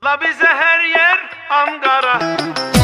La bize her yer Ankara.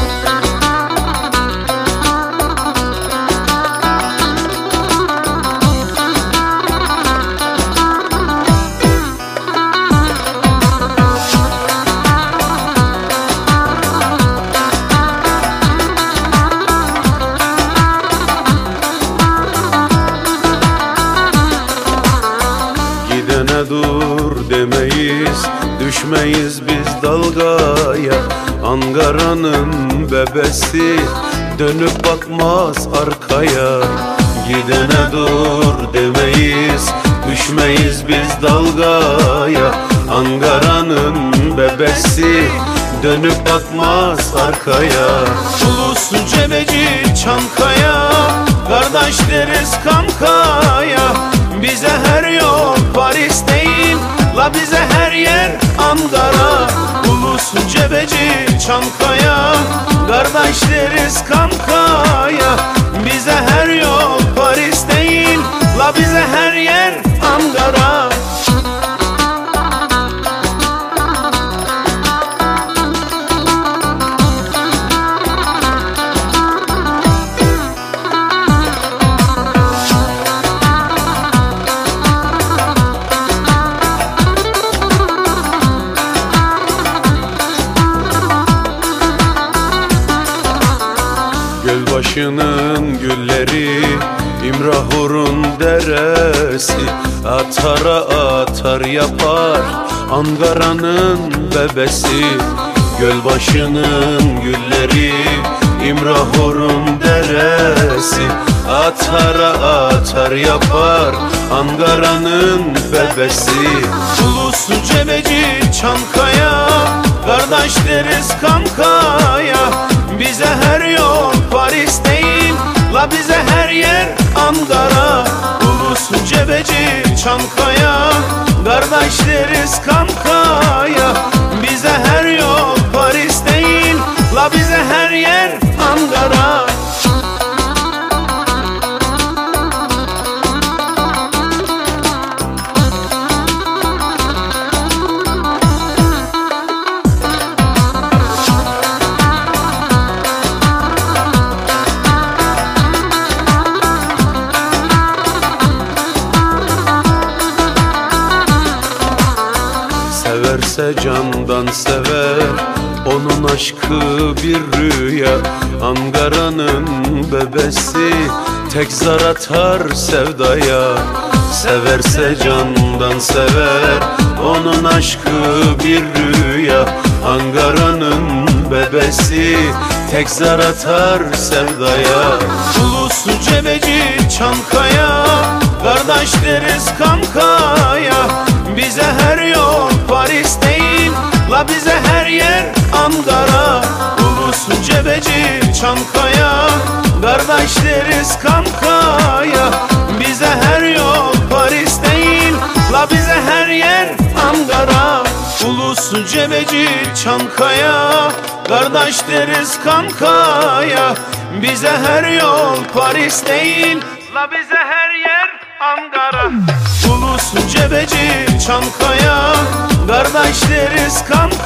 Gidene dur demeyiz, düşmeyiz biz dalgaya. Ankara'nın bebesi dönüp bakmaz arkaya. Gidene dur demeyiz, düşmeyiz biz dalgaya. Ankara'nın bebesi dönüp bakmaz arkaya. Ulusu Cebeci Çankaya, kardeş deriz kankaya. Bize her yol Paris değil, la bize her yer Ankara. Ulusu Cebeci Çankaya, kardeş deriz kankaya. Bize her yol Paris değil, la bize her yer Ankara. Gölbaşının gülleri, İmrahur'un deresi, atara atar yapar Ankara'nın bebesi. Gölbaşının gülleri, İmrahur'un deresi, atara atar yapar Ankara'nın bebesi. Ulusu Cebeci Çankaya, kardeş deriz kankaya. Bize her yol Paris değil, la bize her yer Ankara. Ulusu Cebeci Çankaya, kardeş deriz kankaya. Bize her yol Paris değil, la bize her yer Ankara. Severse candan sever, onun aşkı bir rüya. Ankara'nın bebesi tek zar atar sevdaya. Severse candan sever, onun aşkı bir rüya. Ankara'nın bebesi tek zar atar sevdaya. Ulusu Cebeci Çankaya, kardeş deriz kankaya. Bize her yol Paris değil, la bize her yer Ankara. Ulusu Cebeci Çankaya, kardeş deriz kankaya. Bize her yol Paris değil, la bize her yer Ankara. Ulusu Cebeci Çankaya, kardeş deriz kankaya. Bize her yol Paris değil, la bize her yer Ankara. Ulusu Cebeci Çankaya, kardeş deriz kankaya.